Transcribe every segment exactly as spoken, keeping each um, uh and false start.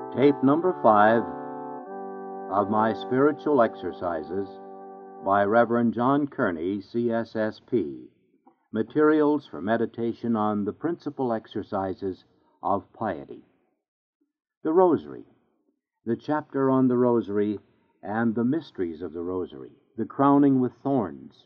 Tape number five of my Spiritual Exercises by Reverend John Kearney, C S S P. Materials for meditation on the principal exercises of piety. The Rosary, the chapter on the Rosary and the mysteries of the Rosary, the crowning with thorns.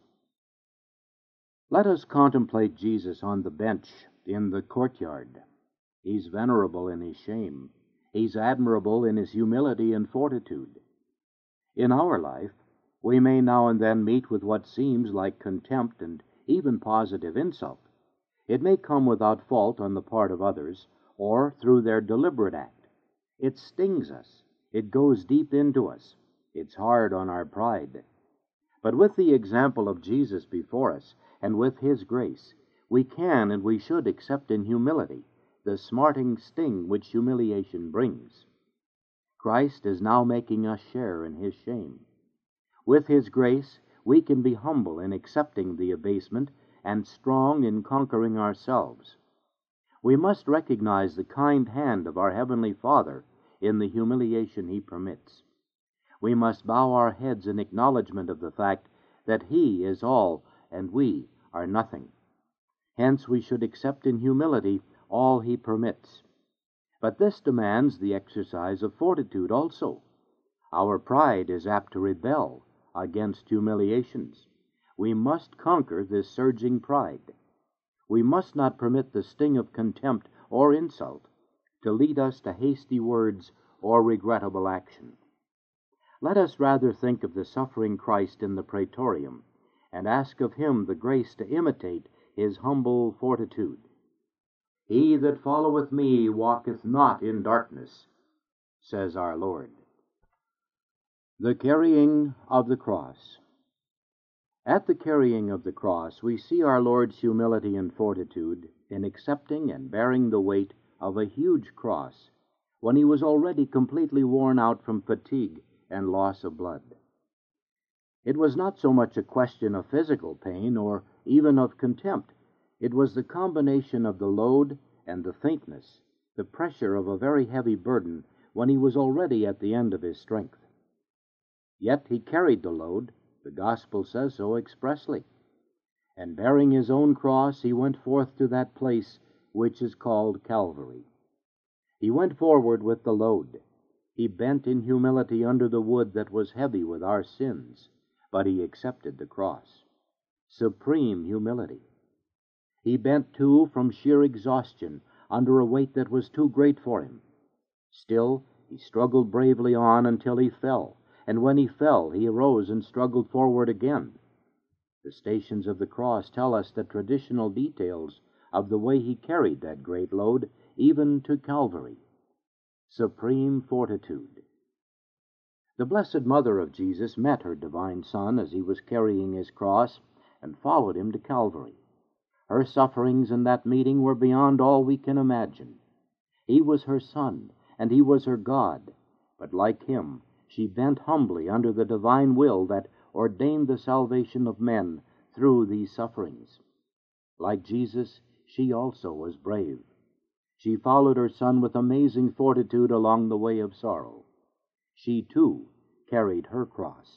Let us contemplate Jesus on the bench in the courtyard. He's venerable in his shame. He's admirable in his humility and fortitude. In our life, we may now and then meet with what seems like contempt and even positive insult. It may come without fault on the part of others, or through their deliberate act. It stings us. It goes deep into us. It's hard on our pride. But with the example of Jesus before us, and with his grace, we can and we should accept in humility the smarting sting which humiliation brings. Christ is now making us share in his shame. With his grace, we can be humble in accepting the abasement and strong in conquering ourselves. We must recognize the kind hand of our Heavenly Father in the humiliation he permits. We must bow our heads in acknowledgement of the fact that he is all and we are nothing. Hence we should accept in humility all he permits. But this demands the exercise of fortitude also. Our pride is apt to rebel against humiliations. We must conquer this surging pride. We must not permit the sting of contempt or insult to lead us to hasty words or regrettable action. Let us rather think of the suffering Christ in the praetorium and ask of him the grace to imitate his humble fortitude. He that followeth me walketh not in darkness, says our Lord. The carrying of the cross. At the carrying of the cross, we see our Lord's humility and fortitude in accepting and bearing the weight of a huge cross when he was already completely worn out from fatigue and loss of blood. It was not so much a question of physical pain or even of contempt. It was the combination of the load and the faintness, the pressure of a very heavy burden when he was already at the end of his strength. Yet he carried the load, the Gospel says so expressly, and bearing his own cross, he went forth to that place which is called Calvary. He went forward with the load. He bent in humility under the wood that was heavy with our sins, but he accepted the cross. Supreme humility. He bent, too, from sheer exhaustion under a weight that was too great for him. Still, he struggled bravely on until he fell, and when he fell, he arose and struggled forward again. The Stations of the Cross tell us the traditional details of the way he carried that great load, even to Calvary. Supreme fortitude. The Blessed Mother of Jesus met her divine Son as he was carrying his cross and followed him to Calvary. Her sufferings in that meeting were beyond all we can imagine. He was her Son, and he was her God, but like him, she bent humbly under the divine will that ordained the salvation of men through these sufferings. Like Jesus, she also was brave. She followed her Son with amazing fortitude along the way of sorrow. She, too, carried her cross.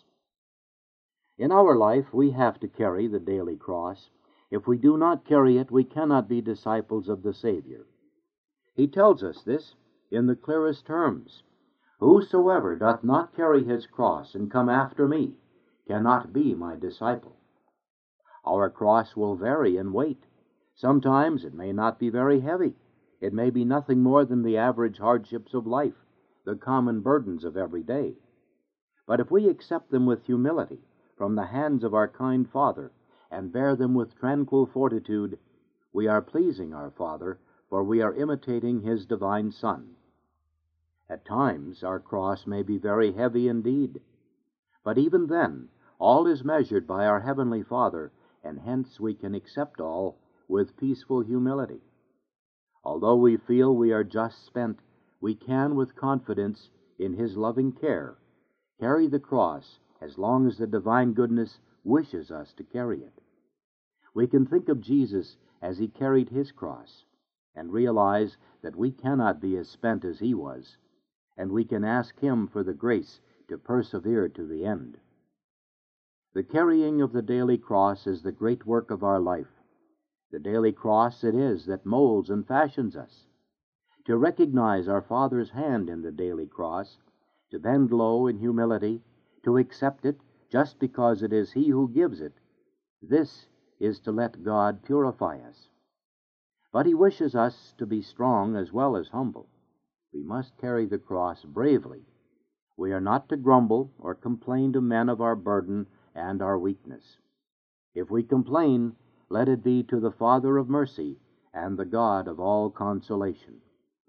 In our life, we have to carry the daily cross. If we do not carry it, we cannot be disciples of the Savior. He tells us this in the clearest terms. Whosoever doth not carry his cross and come after me cannot be my disciple. Our cross will vary in weight. Sometimes it may not be very heavy. It may be nothing more than the average hardships of life, the common burdens of every day. But if we accept them with humility from the hands of our kind Father, and bear them with tranquil fortitude, we are pleasing our Father, for we are imitating his divine Son. At times our cross may be very heavy indeed, but even then all is measured by our Heavenly Father, and hence we can accept all with peaceful humility. Although we feel we are just spent, we can, with confidence in his loving care, carry the cross as long as the divine goodness wishes us to carry it. We can think of Jesus as he carried his cross, and realize that we cannot be as spent as he was, and we can ask Him for the grace to persevere to the end. The carrying of the daily cross is the great work of our life. The daily cross it is that molds and fashions us. To recognize our Father's hand in the daily cross, to bend low in humility, to accept it just because it is He who gives it, this is to let God purify us. But He wishes us to be strong as well as humble. We must carry the cross bravely. We are not to grumble or complain to men of our burden and our weakness. If we complain, let it be to the Father of mercy and the God of all consolation.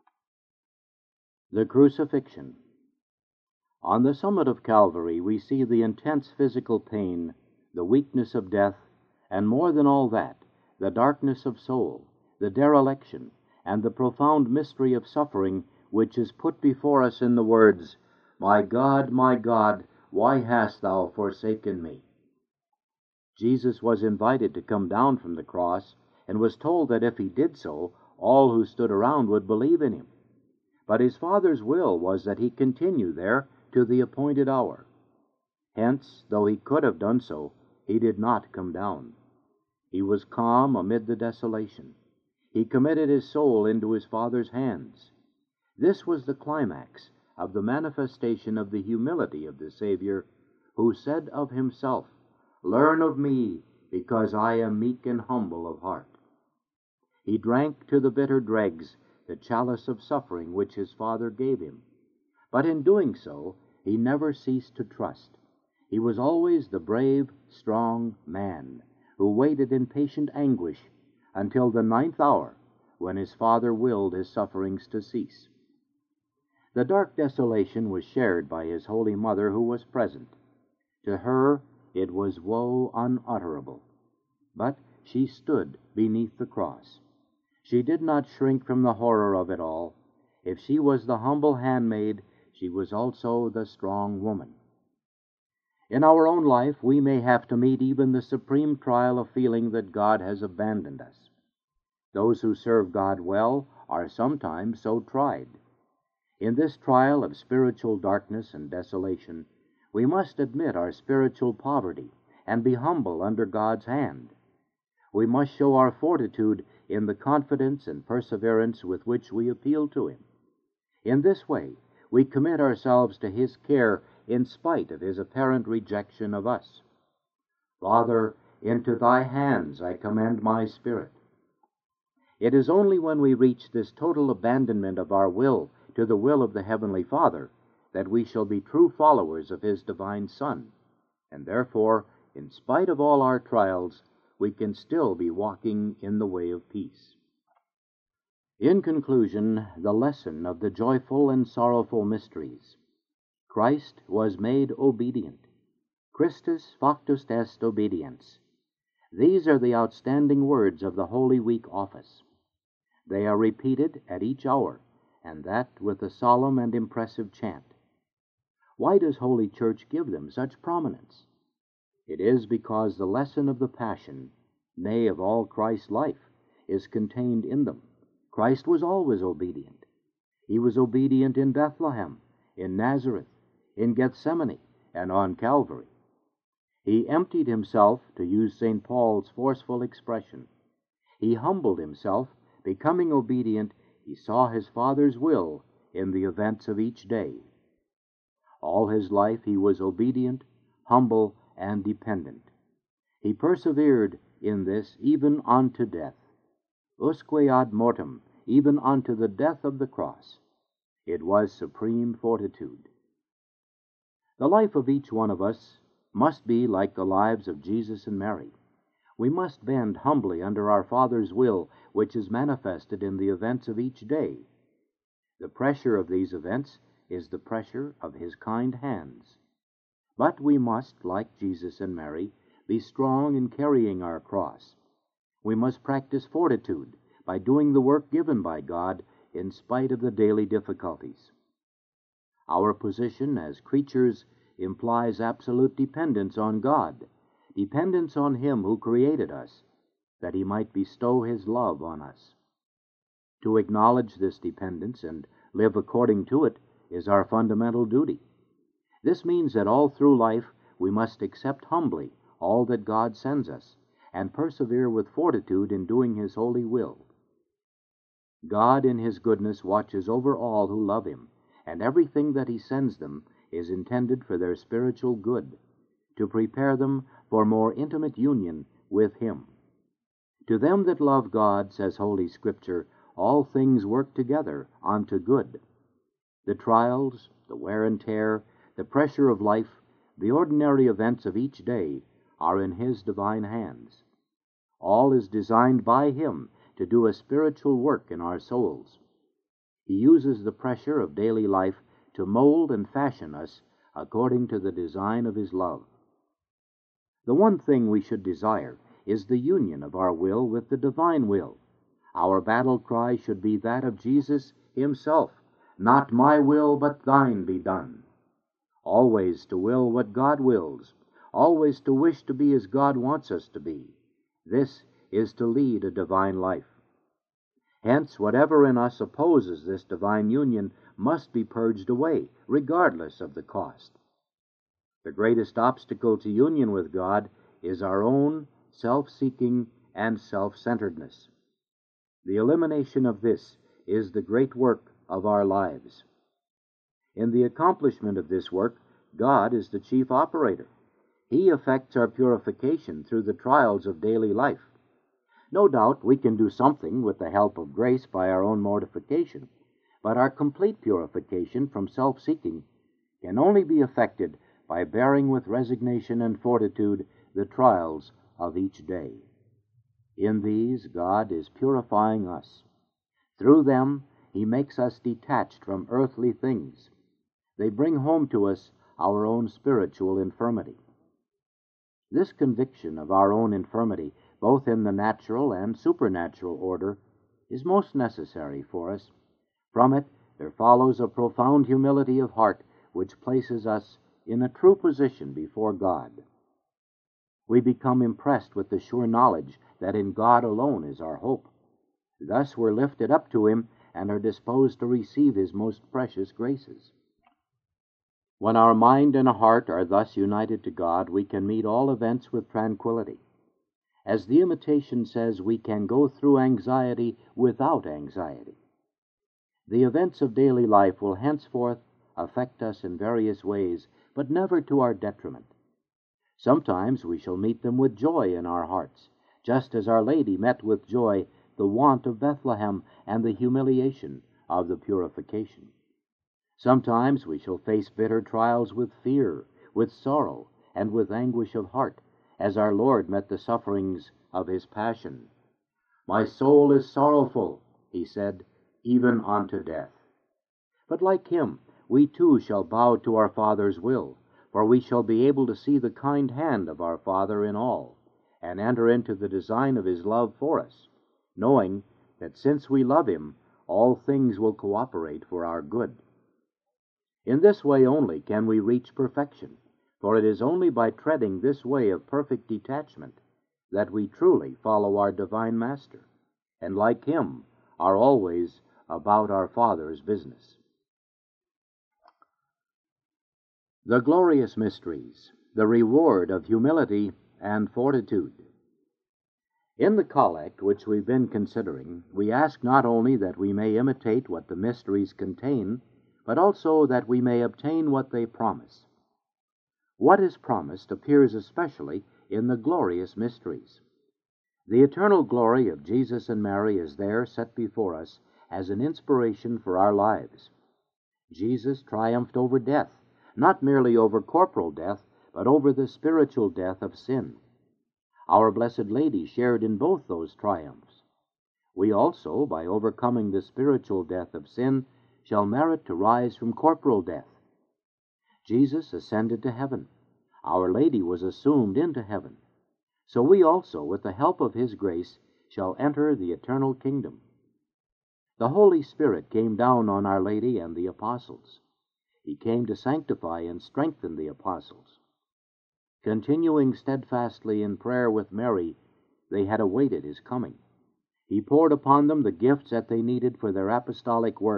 The Crucifixion. On the summit of Calvary, we see the intense physical pain, the weakness of death, and more than all that, the darkness of soul, the dereliction, and the profound mystery of suffering which is put before us in the words, "My God, my God, why hast thou forsaken me?" Jesus was invited to come down from the cross, and was told that if he did so, all who stood around would believe in him. But his Father's will was that he continue there to the appointed hour. Hence, though he could have done so, he did not come down. He was calm amid the desolation. He committed his soul into his Father's hands. This was the climax of the manifestation of the humility of the Savior, who said of himself, "Learn of me, because I am meek and humble of heart." He drank to the bitter dregs the chalice of suffering which his Father gave him. But in doing so, he never ceased to trust. He was always the brave, strong man who waited in patient anguish until the ninth hour, when his Father willed his sufferings to cease. The dark desolation was shared by his Holy Mother, who was present. To her it was woe unutterable. But she stood beneath the cross. She did not shrink from the horror of it all. If she was the humble handmaid, she was also the strong woman. In our own life, we may have to meet even the supreme trial of feeling that God has abandoned us. Those who serve God well are sometimes so tried. In this trial of spiritual darkness and desolation, we must admit our spiritual poverty and be humble under God's hand. We must show our fortitude in the confidence and perseverance with which we appeal to Him. In this way, we commit ourselves to His care in spite of His apparent rejection of us. "Father, into Thy hands I commend my spirit." It is only when we reach this total abandonment of our will to the will of the Heavenly Father that we shall be true followers of His divine Son, and therefore, in spite of all our trials, we can still be walking in the way of peace. In conclusion, the lesson of the joyful and sorrowful mysteries. Christ was made obedient. Christus factus est obediens. These are the outstanding words of the Holy Week office. They are repeated at each hour, and that with a solemn and impressive chant. Why does Holy Church give them such prominence? It is because the lesson of the Passion, nay, of all Christ's life, is contained in them. Christ was always obedient. He was obedient in Bethlehem, in Nazareth, in Gethsemane, and on Calvary. He emptied himself, to use Saint Paul's forceful expression. He humbled himself, becoming obedient. He saw his Father's will in the events of each day. All his life he was obedient, humble, and dependent. He persevered in this even unto death. Usque ad mortem, even unto the death of the cross. It was supreme fortitude. The life of each one of us must be like the lives of Jesus and Mary. We must bend humbly under our Father's will, which is manifested in the events of each day. The pressure of these events is the pressure of His kind hands. But we must, like Jesus and Mary, be strong in carrying our cross. We must practice fortitude by doing the work given by God in spite of the daily difficulties. Our position as creatures implies absolute dependence on God, dependence on Him who created us, that He might bestow His love on us. To acknowledge this dependence and live according to it is our fundamental duty. This means that all through life we must accept humbly all that God sends us, and persevere with fortitude in doing His holy will. God in His goodness watches over all who love Him, and everything that He sends them is intended for their spiritual good, to prepare them for more intimate union with Him. To them that love God, says Holy Scripture, all things work together unto good. The trials, the wear and tear, the pressure of life, the ordinary events of each day are in His divine hands. All is designed by Him to do a spiritual work in our souls. He uses the pressure of daily life to mold and fashion us according to the design of His love. The one thing we should desire is the union of our will with the divine will. Our battle cry should be that of Jesus Himself, "Not my will, but thine be done." Always to will what God wills, always to wish to be as God wants us to be. This is to lead a divine life. Hence, whatever in us opposes this divine union must be purged away, regardless of the cost. The greatest obstacle to union with God is our own self-seeking and self-centeredness. The elimination of this is the great work of our lives. In the accomplishment of this work, God is the chief operator. He effects our purification through the trials of daily life. No doubt we can do something with the help of grace by our own mortification, but our complete purification from self-seeking can only be effected by bearing with resignation and fortitude the trials of each day. In these, God is purifying us. Through them, He makes us detached from earthly things. They bring home to us our own spiritual infirmity. This conviction of our own infirmity, both in the natural and supernatural order, is most necessary for us. From it there follows a profound humility of heart which places us in a true position before God. We become impressed with the sure knowledge that in God alone is our hope. Thus we're lifted up to Him and are disposed to receive His most precious graces. When our mind and heart are thus united to God, we can meet all events with tranquility. As the Imitation says, we can go through anxiety without anxiety. The events of daily life will henceforth affect us in various ways, but never to our detriment. Sometimes we shall meet them with joy in our hearts, just as Our Lady met with joy the want of Bethlehem and the humiliation of the purification. Sometimes we shall face bitter trials with fear, with sorrow, and with anguish of heart, as our Lord met the sufferings of His passion. "My soul is sorrowful," He said, "even unto death." But like Him, we too shall bow to our Father's will, for we shall be able to see the kind hand of our Father in all, and enter into the design of His love for us, knowing that since we love Him, all things will cooperate for our good. In this way only can we reach perfection, for it is only by treading this way of perfect detachment that we truly follow our divine Master, and like Him are always about our Father's business. The glorious mysteries, the reward of humility and fortitude. In the collect which we've been considering, we ask not only that we may imitate what the mysteries contain, but also that we may obtain what they promise. What is promised appears especially in the glorious mysteries. The eternal glory of Jesus and Mary is there set before us as an inspiration for our lives. Jesus triumphed over death, not merely over corporal death, but over the spiritual death of sin. Our Blessed Lady shared in both those triumphs. We also, by overcoming the spiritual death of sin, shall merit to rise from corporal death. Jesus ascended to heaven. Our Lady was assumed into heaven. So we also, with the help of His grace, shall enter the eternal kingdom. The Holy Spirit came down on Our Lady and the apostles. He came to sanctify and strengthen the apostles. Continuing steadfastly in prayer with Mary, they had awaited His coming. He poured upon them the gifts that they needed for their apostolic work,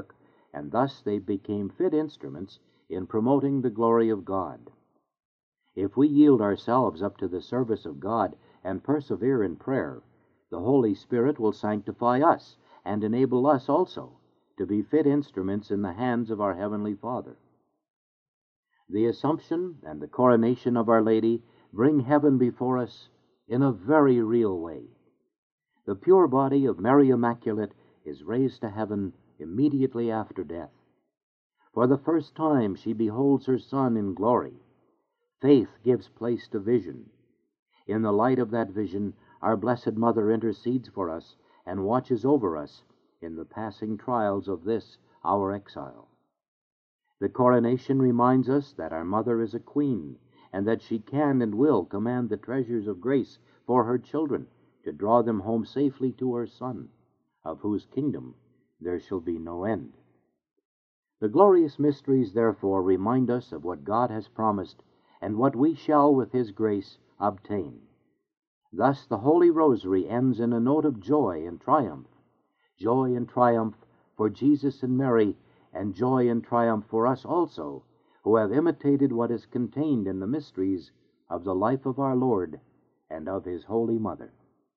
and thus they became fit instruments in promoting the glory of God. If we yield ourselves up to the service of God and persevere in prayer, the Holy Spirit will sanctify us and enable us also to be fit instruments in the hands of our Heavenly Father. The Assumption and the coronation of Our Lady bring heaven before us in a very real way. The pure body of Mary Immaculate is raised to heaven immediately after death. For the first time she beholds her Son in glory. Faith gives place to vision. In the light of that vision, our Blessed Mother intercedes for us and watches over us in the passing trials of this, our exile. The coronation reminds us that our Mother is a queen, and that she can and will command the treasures of grace for her children to draw them home safely to her Son, of whose kingdom there shall be no end. The glorious mysteries, therefore, remind us of what God has promised and what we shall, with His grace, obtain. Thus the Holy Rosary ends in a note of joy and triumph, joy and triumph for Jesus and Mary, and joy and triumph for us also, who have imitated what is contained in the mysteries of the life of our Lord and of His Holy Mother.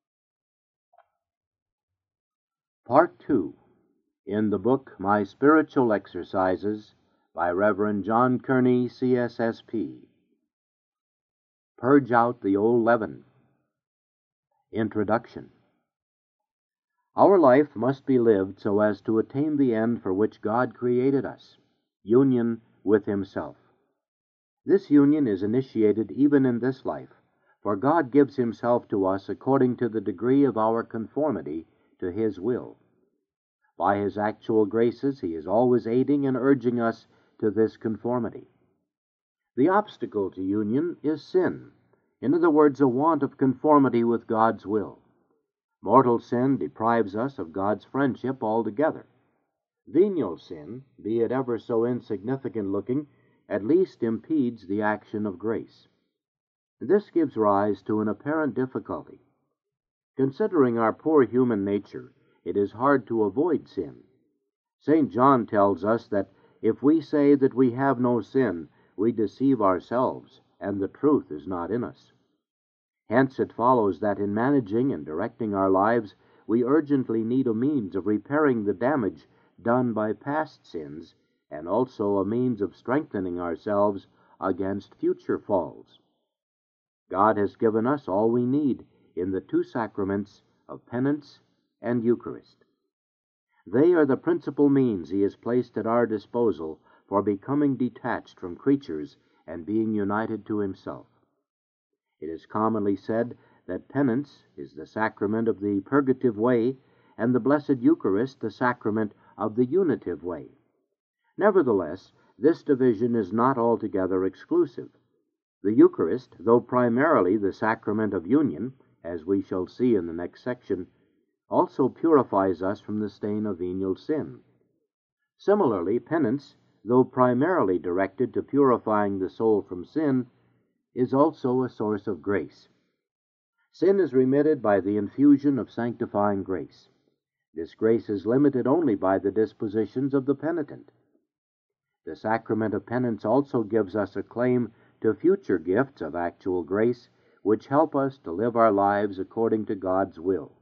Part two, in the book My Spiritual Exercises, by Reverend John Kearney, C S S P. Purge Out the Old Leaven. Introduction. Our life must be lived so as to attain the end for which God created us, union with Himself. This union is initiated even in this life, for God gives Himself to us according to the degree of our conformity to His will. By His actual graces, He is always aiding and urging us to this conformity. The obstacle to union is sin, in other words, a want of conformity with God's will. Mortal sin deprives us of God's friendship altogether. Venial sin, be it ever so insignificant-looking, at least impedes the action of grace. This gives rise to an apparent difficulty. Considering our poor human nature, it is hard to avoid sin. Saint John tells us that if we say that we have no sin, we deceive ourselves, and the truth is not in us. Hence it follows that in managing and directing our lives, we urgently need a means of repairing the damage done by past sins, and also a means of strengthening ourselves against future falls. God has given us all we need in the two sacraments of penance and Eucharist. They are the principal means He has placed at our disposal for becoming detached from creatures and being united to Himself. It is commonly said that penance is the sacrament of the purgative way, and the Blessed Eucharist the sacrament of the unitive way. Nevertheless, this division is not altogether exclusive. The Eucharist, though primarily the sacrament of union, as we shall see in the next section, also purifies us from the stain of venial sin. Similarly, penance, though primarily directed to purifying the soul from sin, is also a source of grace. Sin is remitted by the infusion of sanctifying grace. This grace is limited only by the dispositions of the penitent. The sacrament of penance also gives us a claim to future gifts of actual grace, which help us to live our lives according to God's will.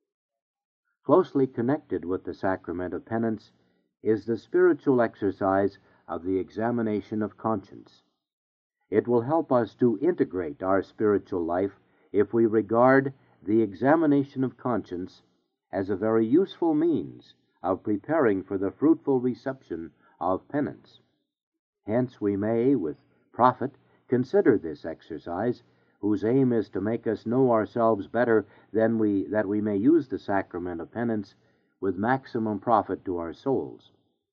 Closely connected with the sacrament of penance is the spiritual exercise of the examination of conscience. It will help us to integrate our spiritual life if we regard the examination of conscience as a very useful means of preparing for the fruitful reception of penance. Hence we may, with profit, consider this exercise, whose aim is to make us know ourselves better than we, that we may use the sacrament of penance with maximum profit to our souls.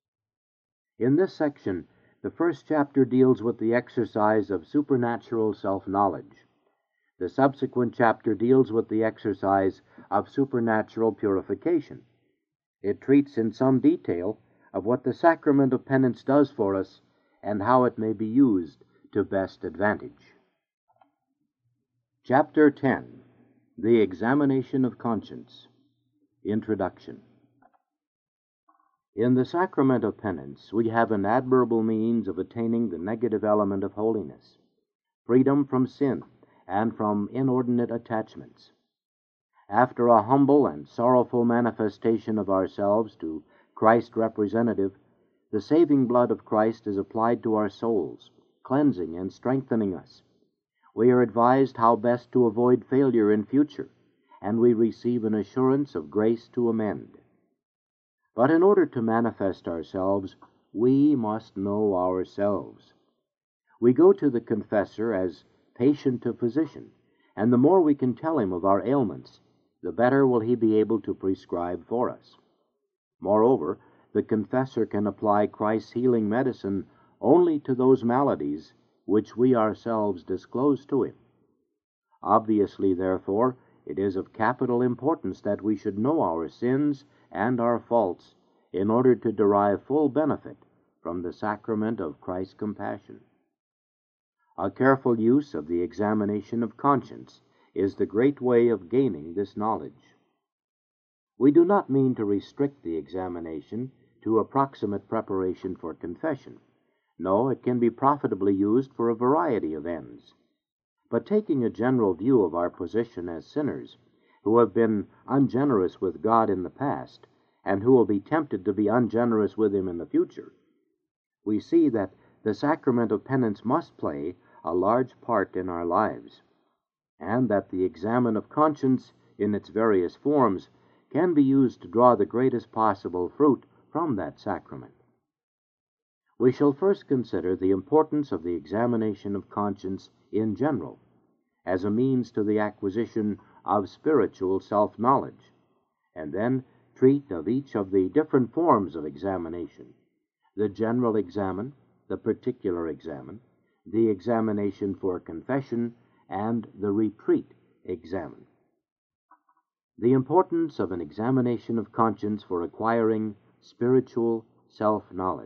In this section, the first chapter deals with the exercise of supernatural self-knowledge. The subsequent chapter deals with the exercise of supernatural purification. It treats in some detail of what the sacrament of penance does for us and how it may be used to best advantage. Chapter ten. The Examination of Conscience. Introduction. In the sacrament of penance, we have an admirable means of attaining the negative element of holiness, freedom from sin and from inordinate attachments. After a humble and sorrowful manifestation of ourselves to Christ's representative, the saving blood of Christ is applied to our souls, cleansing and strengthening us. We are advised how best to avoid failure in future, and we receive an assurance of grace to amend. But in order to manifest ourselves, we must know ourselves. We go to the confessor as patient to physician, and the more we can tell him of our ailments, the better will he be able to prescribe for us. Moreover, the confessor can apply Christ's healing medicine only to those maladies which we ourselves disclose to him. Obviously, therefore, it is of capital importance that we should know our sins and our faults in order to derive full benefit from the sacrament of Christ's compassion. A careful use of the examination of conscience is the great way of gaining this knowledge. We do not mean to restrict the examination to approximate preparation for confession. No, it can be profitably used for a variety of ends. But taking a general view of our position as sinners, who have been ungenerous with God in the past, and who will be tempted to be ungenerous with him in the future, we see that the sacrament of penance must play a large part in our lives, and that the examen of conscience in its various forms can be used to draw the greatest possible fruit from that sacrament. We shall first consider the importance of the examination of conscience in general, as a means to the acquisition of spiritual self-knowledge, and then treat of each of the different forms of examination: the general examen, the particular examen, the examination for confession, and the retreat examen. The importance of an examination of conscience for acquiring spiritual self-knowledge.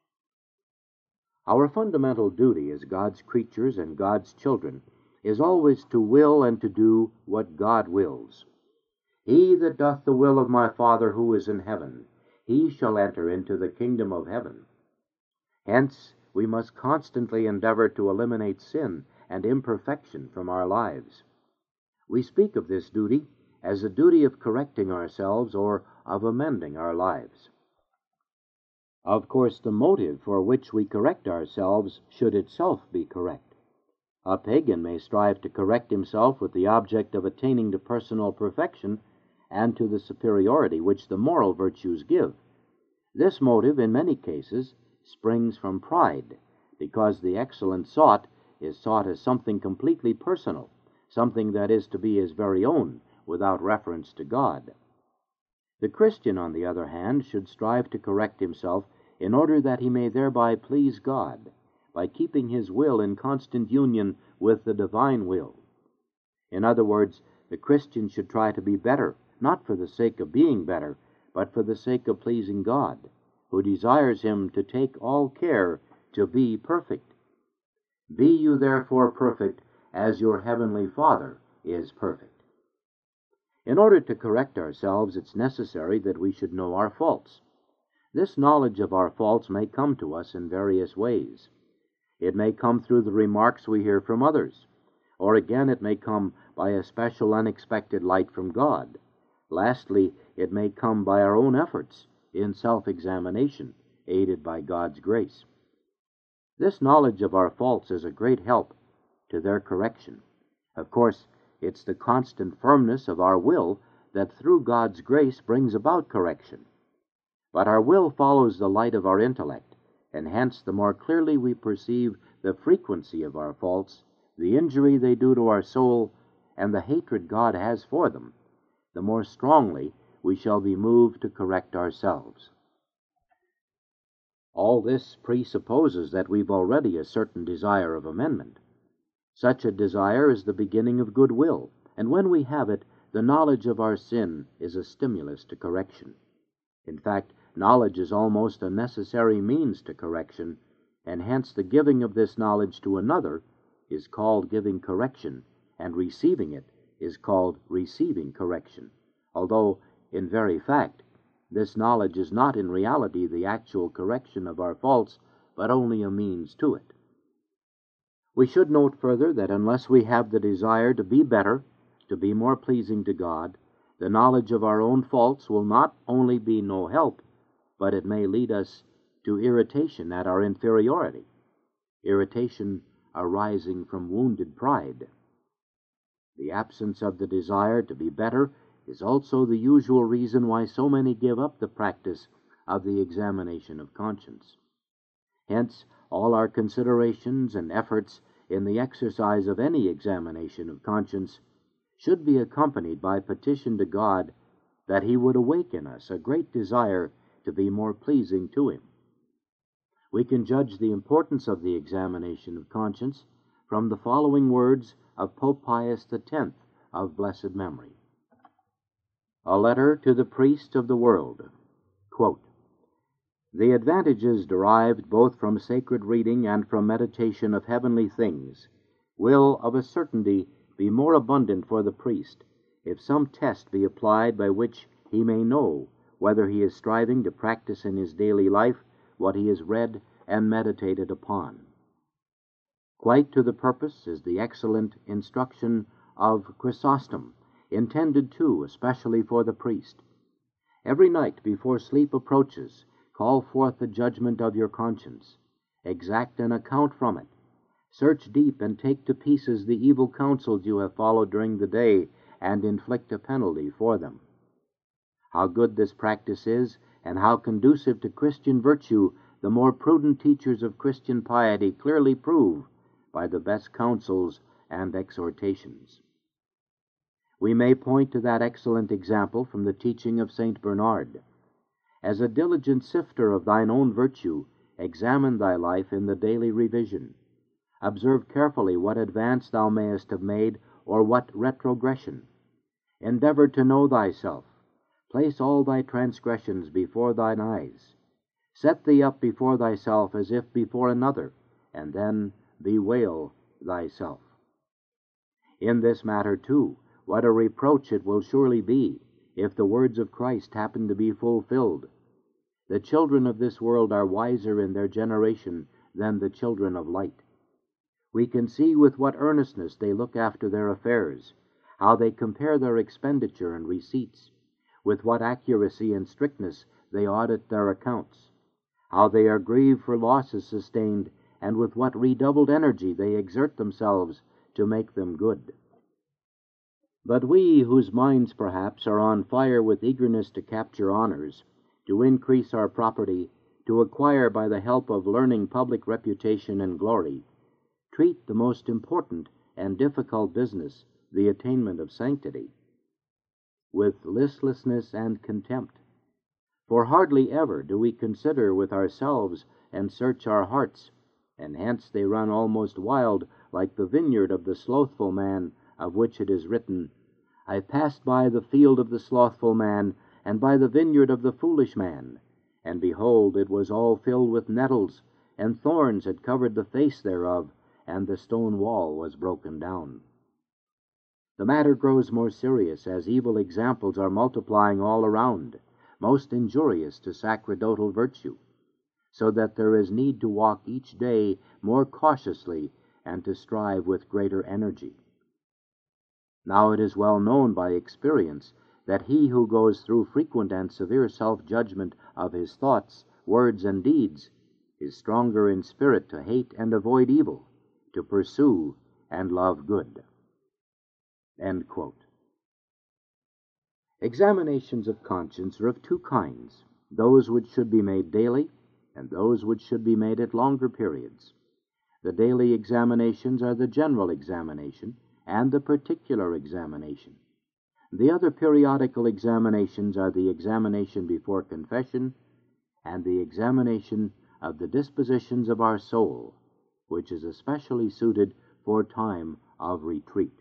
Our fundamental duty as God's creatures and God's children is always to will and to do what God wills. He that doth the will of my Father who is in heaven, he shall enter into the kingdom of heaven. Hence, we must constantly endeavor to eliminate sin and imperfection from our lives. We speak of this duty as a duty of correcting ourselves or of amending our lives. Of course, the motive for which we correct ourselves should itself be correct. A pagan may strive to correct himself with the object of attaining to personal perfection and to the superiority which the moral virtues give. This motive, in many cases, springs from pride, because the excellence sought is sought as something completely personal, something that is to be his very own, without reference to God. The Christian, on the other hand, should strive to correct himself in order that he may thereby please God, by keeping his will in constant union with the divine will. In other words, the Christian should try to be better, not for the sake of being better, but for the sake of pleasing God, who desires him to take all care to be perfect. Be you therefore perfect, as your heavenly Father is perfect. In order to correct ourselves, it's necessary that we should know our faults. This knowledge of our faults may come to us in various ways. It may come through the remarks we hear from others, or again it may come by a special unexpected light from God. Lastly, it may come by our own efforts in self-examination, aided by God's grace. This knowledge of our faults is a great help to their correction. Of course, it's the constant firmness of our will that through God's grace brings about correction. But our will follows the light of our intellect, and hence the more clearly we perceive the frequency of our faults, the injury they do to our soul, and the hatred God has for them, the more strongly we shall be moved to correct ourselves. All this presupposes that we've already a certain desire of amendment. Such a desire is the beginning of good will, and when we have it, the knowledge of our sin is a stimulus to correction. In fact, knowledge is almost a necessary means to correction, and hence the giving of this knowledge to another is called giving correction, and receiving it is called receiving correction, although, in very fact, This knowledge is not in reality the actual correction of our faults, but only a means to it. We should note further that unless we have the desire to be better, to be more pleasing to God, the knowledge of our own faults will not only be no help, but it may lead us to irritation at our inferiority, irritation arising from wounded pride. The absence of the desire to be better is also the usual reason why so many give up the practice of the examination of conscience. Hence, all our considerations and efforts in the exercise of any examination of conscience should be accompanied by petition to God that He would awaken us a great desire to be more pleasing to Him. We can judge the importance of the examination of conscience from the following words of Pope Pius the tenth of blessed memory. A letter to the priest of the world. Quote, "The advantages derived both from sacred reading and from meditation of heavenly things will of a certainty be more abundant for the priest if some test be applied by which he may know whether he is striving to practice in his daily life what he has read and meditated upon." Quite to the purpose is the excellent instruction of Chrysostom, intended, too, especially for the priest. Every night before sleep approaches, call forth the judgment of your conscience. Exact an account from it. Search deep and take to pieces the evil counsels you have followed during the day, and inflict a penalty for them. How good this practice is, and how conducive to Christian virtue, the more prudent teachers of Christian piety clearly prove by the best counsels and exhortations. We may point to that excellent example from the teaching of Saint Bernard. As a diligent sifter of thine own virtue, examine thy life in the daily revision. Observe carefully what advance thou mayest have made, or what retrogression. Endeavor to know thyself. Place all thy transgressions before thine eyes. Set thee up before thyself as if before another, and then bewail thyself. In this matter, too, what a reproach it will surely be if the words of Christ happen to be fulfilled. The children of this world are wiser in their generation than the children of light. We can see with what earnestness they look after their affairs, how they compare their expenditure and receipts, with what accuracy and strictness they audit their accounts, how they are grieved for losses sustained, and with what redoubled energy they exert themselves to make them good. But we, whose minds perhaps are on fire with eagerness to capture honors, to increase our property, to acquire by the help of learning public reputation and glory, treat the most important and difficult business, the attainment of sanctity, with listlessness and contempt. For hardly ever do we consider with ourselves and search our hearts, and hence they run almost wild like the vineyard of the slothful man, of which it is written, I passed by the field of the slothful man, and by the vineyard of the foolish man, and behold, it was all filled with nettles, and thorns had covered the face thereof, and the stone wall was broken down. The matter grows more serious as evil examples are multiplying all around, most injurious to sacerdotal virtue, so that there is need to walk each day more cautiously and to strive with greater energy. Now it is well known by experience that he who goes through frequent and severe self-judgment of his thoughts, words, and deeds is stronger in spirit to hate and avoid evil, to pursue and love good. End quote. Examinations of conscience are of two kinds, those which should be made daily and those which should be made at longer periods. The daily examinations are the general examination and the particular examination. The other periodical examinations are the examination before confession and the examination of the dispositions of our soul, which is especially suited for time of retreat.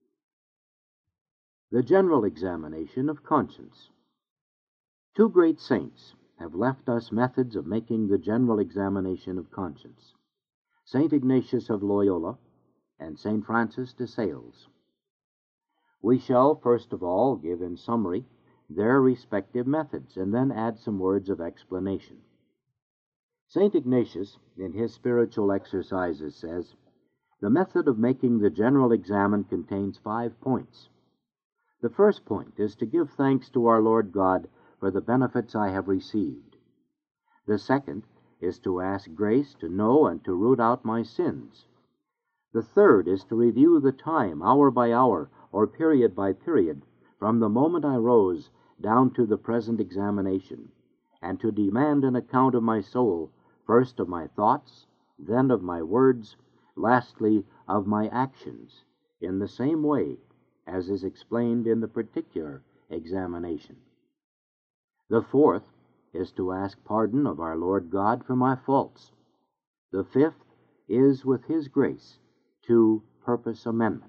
The general examination of conscience. Two great saints have left us methods of making the general examination of conscience, Saint Ignatius of Loyola and Saint Francis de Sales. We shall, first of all, give in summary their respective methods, and then add some words of explanation. Saint Ignatius, in his Spiritual Exercises, says, "The method of making the general examen contains five points. The first point is to give thanks to our Lord God for the benefits I have received. The second is to ask grace to know and to root out my sins. The third is to review the time, hour by hour, or period by period, from the moment I rose down to the present examination, and to demand an account of my soul, first of my thoughts, then of my words, lastly of my actions, in the same way as is explained in the particular examination. The fourth is to ask pardon of our Lord God for my faults. The fifth is, with His grace, to purpose amendment."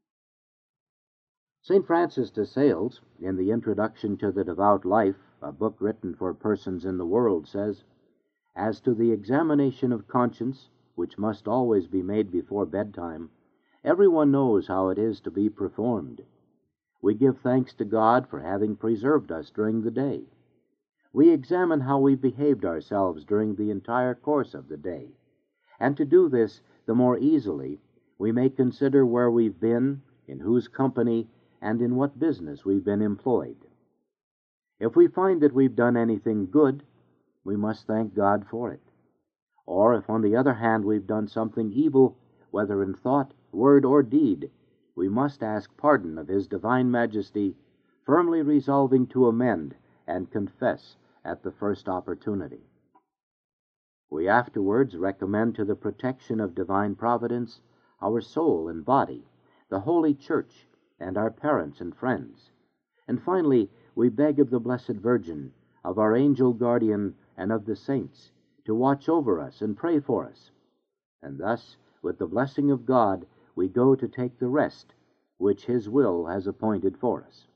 Saint Francis de Sales, in the Introduction to the Devout Life, a book written for persons in the world, says, "As to the examination of conscience, which must always be made before bedtime, everyone knows how it is to be performed. We give thanks to God for having preserved us during the day. We examine how we behaved ourselves during the entire course of the day, and to do this the more easily, we may consider where we've been, in whose company, and in what business we've been employed. If we find that we've done anything good, we must thank God for it. Or if, on the other hand, we've done something evil, whether in thought, word, or deed, we must ask pardon of His divine majesty, firmly resolving to amend and confess at the first opportunity. We afterwards recommend to the protection of divine providence our soul and body, the Holy Church, and our parents and friends. And finally, we beg of the Blessed Virgin, of our angel guardian, and of the saints, to watch over us and pray for us. And thus, with the blessing of God, we go to take the rest which His will has appointed for us."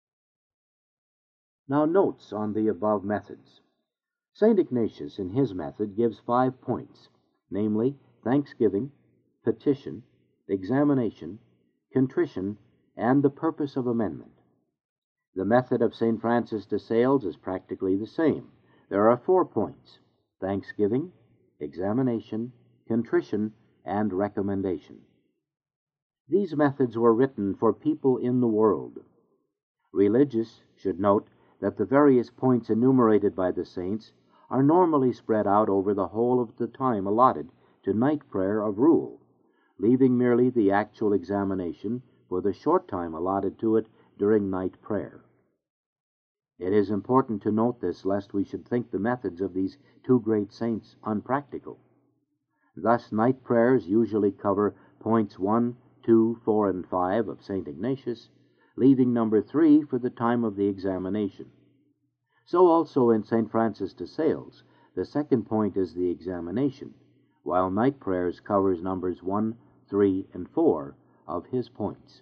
Now, notes on the above methods. Saint Ignatius, in his method, gives five points, namely, thanksgiving, petition, examination, contrition, and the purpose of amendment. The method of Saint Francis de Sales is practically the same. There are four points: thanksgiving, examination, contrition, and recommendation. These methods were written for people in the world. Religious should note that the various points enumerated by the saints are normally spread out over the whole of the time allotted to night prayer of rule, leaving merely the actual examination for the short time allotted to it during night prayer. It is important to note this, lest we should think the methods of these two great saints unpractical. Thus, night prayers usually cover points one, two, four, and five of Saint Ignatius, leaving number three for the time of the examination. So also in Saint Francis de Sales, the second point is the examination, while night prayers covers numbers one, three, and four of his points.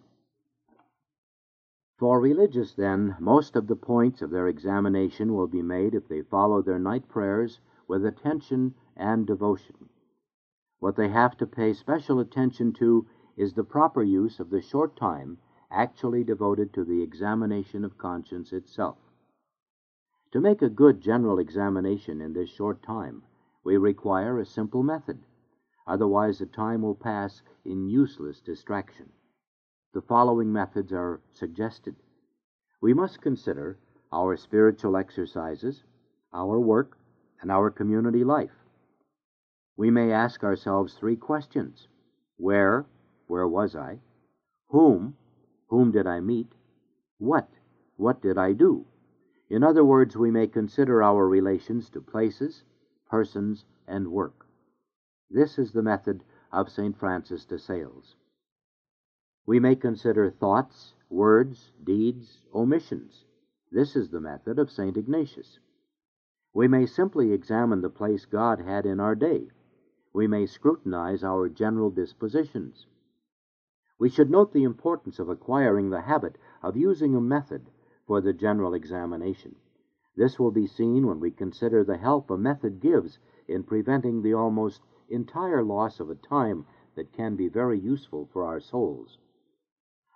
For religious, then, most of the points of their examination will be made if they follow their night prayers with attention and devotion. What they have to pay special attention to is the proper use of the short time actually devoted to the examination of conscience itself. To make a good general examination in this short time, we require a simple method. Otherwise, the time will pass in useless distraction. The following methods are suggested. We must consider our spiritual exercises, our work, and our community life. We may ask ourselves three questions: where, where was I? Whom, whom did I meet? What, what did I do? In other words, we may consider our relations to places, persons, and work. This is the method of Saint Francis de Sales. We may consider thoughts, words, deeds, omissions. This is the method of Saint Ignatius. We may simply examine the place God had in our day. We may scrutinize our general dispositions. We should note the importance of acquiring the habit of using a method for the general examination. This will be seen when we consider the help a method gives in preventing the almost entire loss of a time that can be very useful for our souls.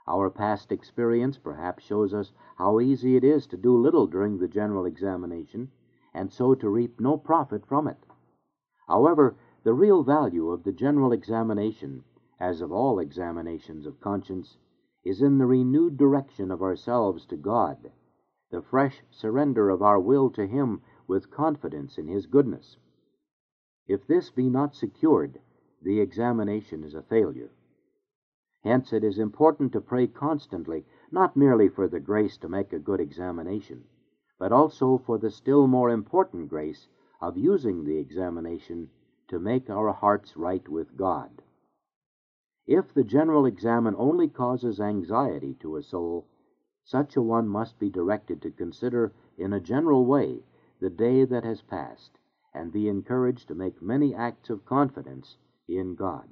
Our past experience perhaps shows us how easy it is to do little during the general examination, and so to reap no profit from it. However, the real value of the general examination, as of all examinations of conscience, is in the renewed direction of ourselves to God, the fresh surrender of our will to Him with confidence in His goodness. If this be not secured, the examination is a failure. Hence it is important to pray constantly, not merely for the grace to make a good examination, but also for the still more important grace of using the examination to make our hearts right with God. If the general examen only causes anxiety to a soul, such a one must be directed to consider in a general way the day that has passed, and be encouraged to make many acts of confidence in God.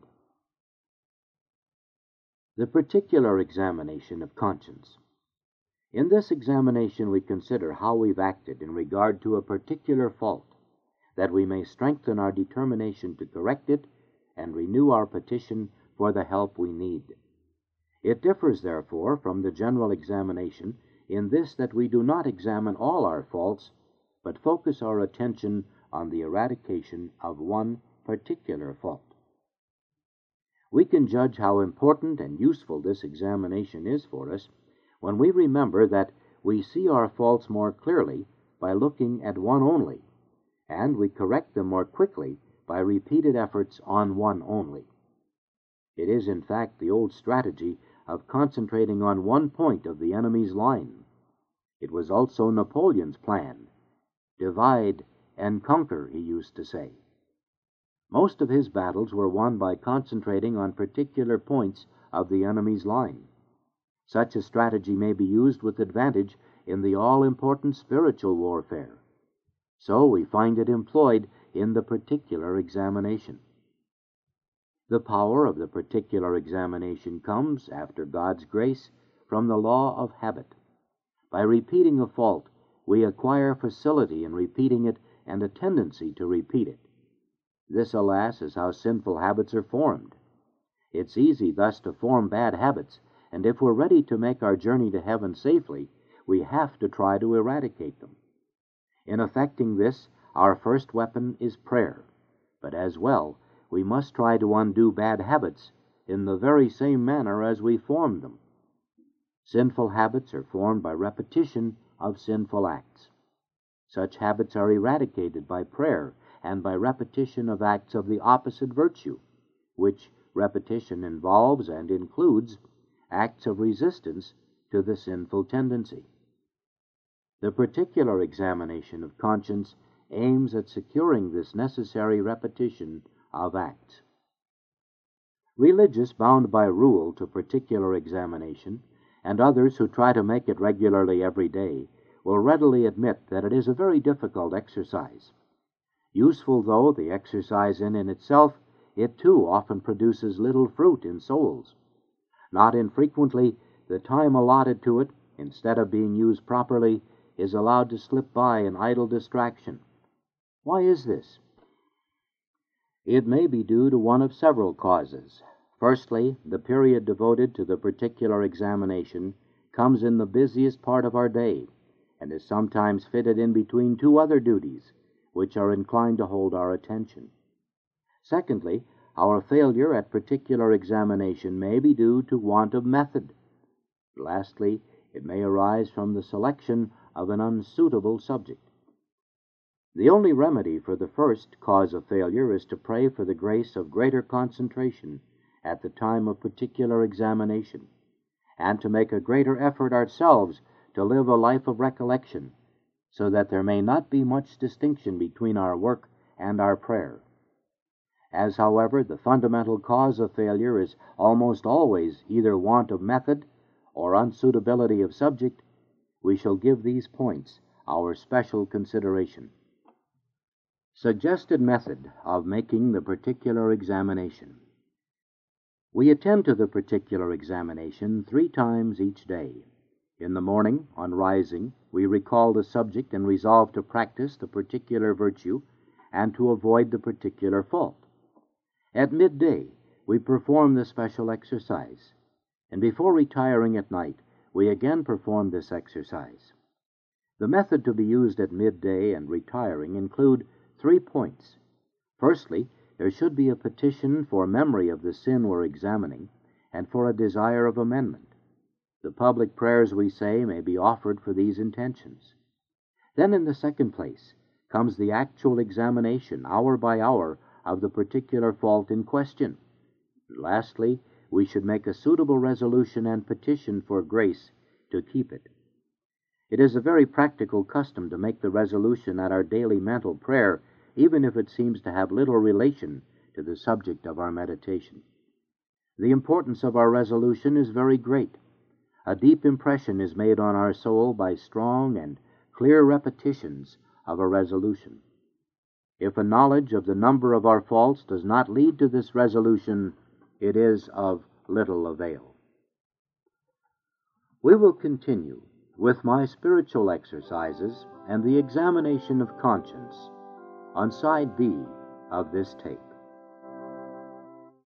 The particular examination of conscience. In this examination we consider how we've acted in regard to a particular fault, that we may strengthen our determination to correct it and renew our petition for the help we need. It differs, therefore, from the general examination in this that we do not examine all our faults, but focus our attention on the eradication of one particular fault. We can judge how important and useful this examination is for us when we remember that we see our faults more clearly by looking at one only, and we correct them more quickly by repeated efforts on one only. It is, in fact, the old strategy of concentrating on one point of the enemy's line. It was also Napoleon's plan. Divide and conquer, he used to say. Most of his battles were won by concentrating on particular points of the enemy's line. Such a strategy may be used with advantage in the all-important spiritual warfare. So we find it employed in the particular examination. The power of the particular examination comes, after God's grace, from the law of habit. By repeating a fault, we acquire facility in repeating it and a tendency to repeat it. This, alas, is how sinful habits are formed. It's easy thus to form bad habits, and if we're ready to make our journey to heaven safely, we have to try to eradicate them. In effecting this, our first weapon is prayer, but as well, we must try to undo bad habits in the very same manner as we formed them. Sinful habits are formed by repetition of sinful acts. Such habits are eradicated by prayer and by repetition of acts of the opposite virtue, which repetition involves and includes acts of resistance to the sinful tendency. The particular examination of conscience aims at securing this necessary repetition of acts. Religious bound by rule to particular examination, and others who try to make it regularly every day, will readily admit that it is a very difficult exercise. Useful though the exercise in, in itself, it too often produces little fruit in souls. Not infrequently, the time allotted to it, instead of being used properly, is allowed to slip by in idle distraction. Why is this? It may be due to one of several causes. Firstly, the period devoted to the particular examination comes in the busiest part of our day, and is sometimes fitted in between two other duties, which are inclined to hold our attention. Secondly, our failure at particular examination may be due to want of method. Lastly, it may arise from the selection of an unsuitable subject. The only remedy for the first cause of failure is to pray for the grace of greater concentration at the time of particular examination, and to make a greater effort ourselves to live a life of recollection, so that there may not be much distinction between our work and our prayer. As, however, the fundamental cause of failure is almost always either want of method or unsuitability of subject, we shall give these points our special consideration. Suggested method of making the particular examination. We attend to the particular examination three times each day. In the morning, on rising, we recall the subject and resolve to practice the particular virtue and to avoid the particular fault. At midday, we perform the special exercise. and before retiring at night, we again perform this exercise. The method to be used at midday and retiring include three points. Firstly, there should be a petition for memory of the sin we're examining and for a desire of amendment. The public prayers we say may be offered for these intentions. Then, in the second place, comes the actual examination, hour by hour, of the particular fault in question. Lastly, we should make a suitable resolution and petition for grace to keep it. It is a very practical custom to make the resolution at our daily mental prayer, even if it seems to have little relation to the subject of our meditation. The importance of our resolution is very great. A deep impression is made on our soul by strong and clear repetitions of a resolution. If a knowledge of the number of our faults does not lead to this resolution, it is of little avail. We will continue with my spiritual exercises and the examination of conscience on side B of this tape.